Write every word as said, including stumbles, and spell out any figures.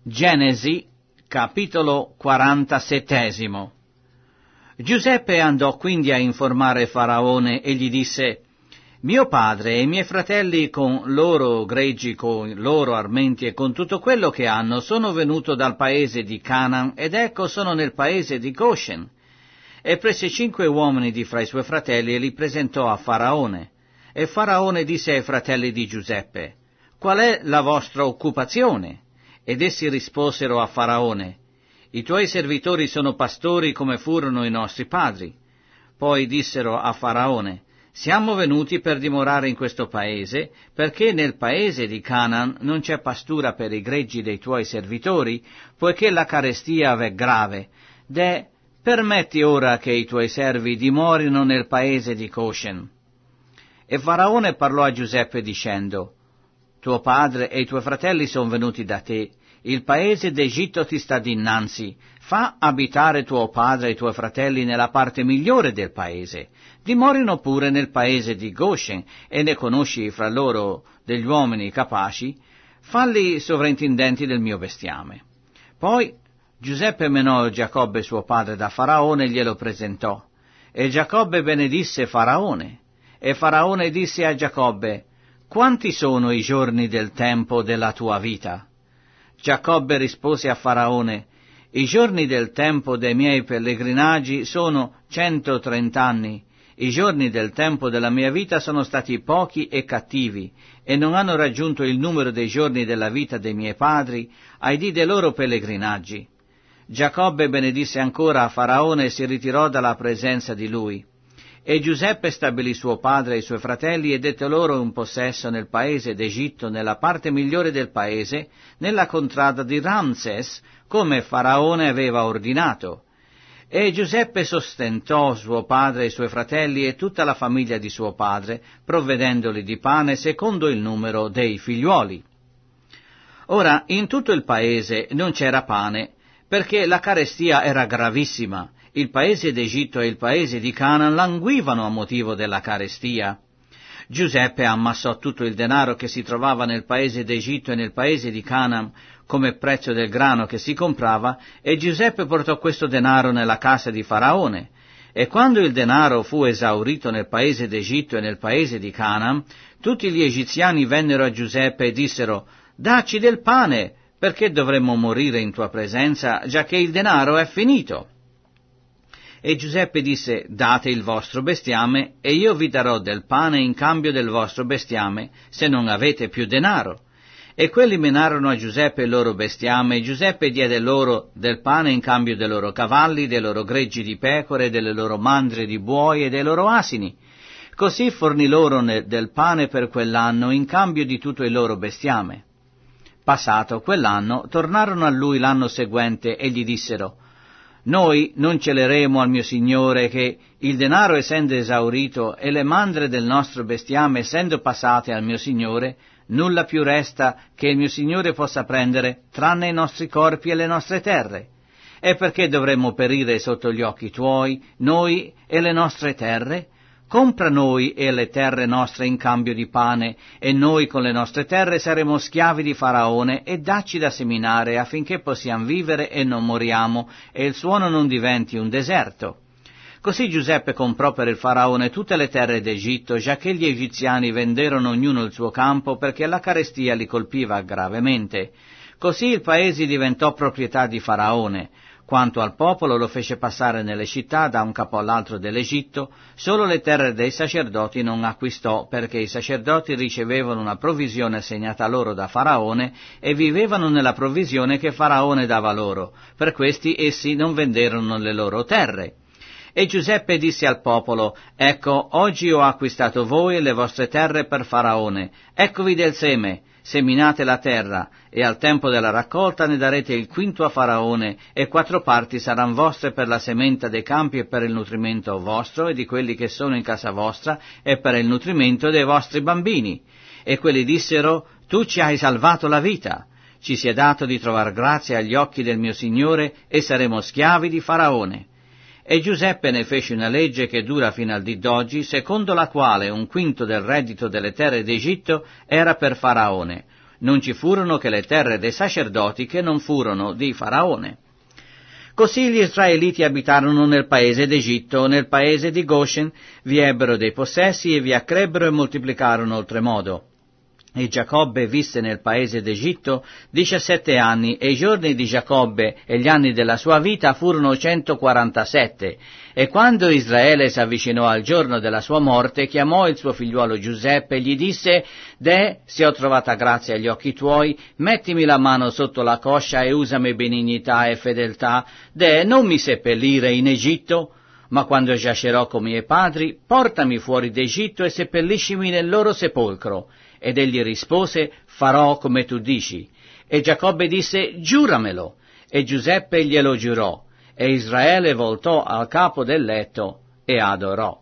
Genesi, capitolo quarantasettesimo. Giuseppe andò quindi a informare Faraone e gli disse: «Mio padre e i miei fratelli con loro greggi, con loro armenti e con tutto quello che hanno sono venuto dal paese di Canaan, ed ecco sono nel paese di Goshen». E prese cinque uomini di fra i suoi fratelli e li presentò a Faraone. E Faraone disse ai fratelli di Giuseppe: «Qual è la vostra occupazione?» Ed essi risposero a Faraone: «I tuoi servitori sono pastori come furono i nostri padri». Poi dissero a Faraone: «Siamo venuti per dimorare in questo paese, perché nel paese di Canaan non c'è pastura per i greggi dei tuoi servitori, poiché la carestia v'è grave. De, permetti ora che i tuoi servi dimorino nel paese di Goshen». E Faraone parlò a Giuseppe dicendo: «Tuo padre e i tuoi fratelli sono venuti da te, il paese d'Egitto ti sta dinanzi, fa abitare tuo padre e i tuoi fratelli nella parte migliore del paese, dimorino pure nel paese di Goshen, e ne conosci fra loro degli uomini capaci, falli sovrintendenti del mio bestiame». Poi Giuseppe menò Giacobbe suo padre da Faraone e glielo presentò, e Giacobbe benedisse Faraone, e Faraone disse a Giacobbe: «Quanti sono i giorni del tempo della tua vita?» Giacobbe rispose a Faraone: «I giorni del tempo dei miei pellegrinaggi sono centotrenta anni. I giorni del tempo della mia vita sono stati pochi e cattivi, e non hanno raggiunto il numero dei giorni della vita dei miei padri ai dì dei loro pellegrinaggi». Giacobbe benedisse ancora a Faraone e si ritirò dalla presenza di lui. E Giuseppe stabilì suo padre e i suoi fratelli e dette loro un possesso nel paese d'Egitto, nella parte migliore del paese, nella contrada di Ramses, come Faraone aveva ordinato. E Giuseppe sostentò suo padre e i suoi fratelli e tutta la famiglia di suo padre, provvedendoli di pane secondo il numero dei figliuoli. Ora, in tutto il paese non c'era pane, perché la carestia era gravissima. Il paese d'Egitto e il paese di Canaan languivano a motivo della carestia. Giuseppe ammassò tutto il denaro che si trovava nel paese d'Egitto e nel paese di Canaan come prezzo del grano che si comprava, e Giuseppe portò questo denaro nella casa di Faraone. E quando il denaro fu esaurito nel paese d'Egitto e nel paese di Canaan, tutti gli egiziani vennero a Giuseppe e dissero: «Dacci del pane, perché dovremmo morire in tua presenza, giacché il denaro è finito». E Giuseppe disse: «Date il vostro bestiame, e io vi darò del pane in cambio del vostro bestiame, se non avete più denaro». E quelli menarono a Giuseppe il loro bestiame, e Giuseppe diede loro del pane in cambio dei loro cavalli, dei loro greggi di pecore, delle loro mandrie di buoi e dei loro asini. Così fornì loro del pane per quell'anno in cambio di tutto il loro bestiame. Passato quell'anno, tornarono a lui l'anno seguente e gli dissero: «Noi non celeremo al mio signore che, il denaro essendo esaurito e le mandre del nostro bestiame essendo passate al mio signore, nulla più resta che il mio signore possa prendere, tranne i nostri corpi e le nostre terre. E perché dovremmo perire sotto gli occhi tuoi, noi e le nostre terre? Compra noi e le terre nostre in cambio di pane, e noi con le nostre terre saremo schiavi di Faraone, e dacci da seminare affinché possiamo vivere e non moriamo, e il suono non diventi un deserto». Così Giuseppe comprò per il Faraone tutte le terre d'Egitto, giacché gli egiziani venderono ognuno il suo campo, perché la carestia li colpiva gravemente. Così il paese diventò proprietà di Faraone. Quanto al popolo, lo fece passare nelle città da un capo all'altro dell'Egitto. Solo le terre dei sacerdoti non acquistò, perché i sacerdoti ricevevano una provvisione assegnata loro da Faraone e vivevano nella provvisione che Faraone dava loro. Per questi essi non venderono le loro terre. E Giuseppe disse al popolo: «Ecco, oggi ho acquistato voi e le vostre terre per Faraone. Eccovi del seme. Seminate la terra, e al tempo della raccolta ne darete il quinto a Faraone, e quattro parti saranno vostre per la sementa dei campi e per il nutrimento vostro e di quelli che sono in casa vostra, e per il nutrimento dei vostri bambini». E quelli dissero: «Tu ci hai salvato la vita. Ci sia dato di trovar grazia agli occhi del mio Signore, e saremo schiavi di Faraone». E Giuseppe ne fece una legge che dura fino al dì d'oggi, secondo la quale un quinto del reddito delle terre d'Egitto era per Faraone. non ci furono che le terre dei sacerdoti che non furono di Faraone. Così gli israeliti abitarono nel paese d'Egitto, nel paese di Goshen, vi ebbero dei possessi e vi accrebbero e moltiplicarono oltremodo. E Giacobbe visse nel paese d'Egitto diciassette anni, e i giorni di Giacobbe e gli anni della sua vita furono centoquarantasette. E quando Israele s'avvicinò al giorno della sua morte, chiamò il suo figliuolo Giuseppe e gli disse: «Deh, se ho trovata grazia agli occhi tuoi, mettimi la mano sotto la coscia e usami benignità e fedeltà. Deh, non mi seppellire in Egitto, ma quando giacerò con i miei padri, portami fuori d'Egitto e seppelliscimi nel loro sepolcro». Ed egli rispose: «Farò come tu dici». E Giacobbe disse: «Giuramelo». E Giuseppe glielo giurò. E Israele voltò al capo del letto e adorò.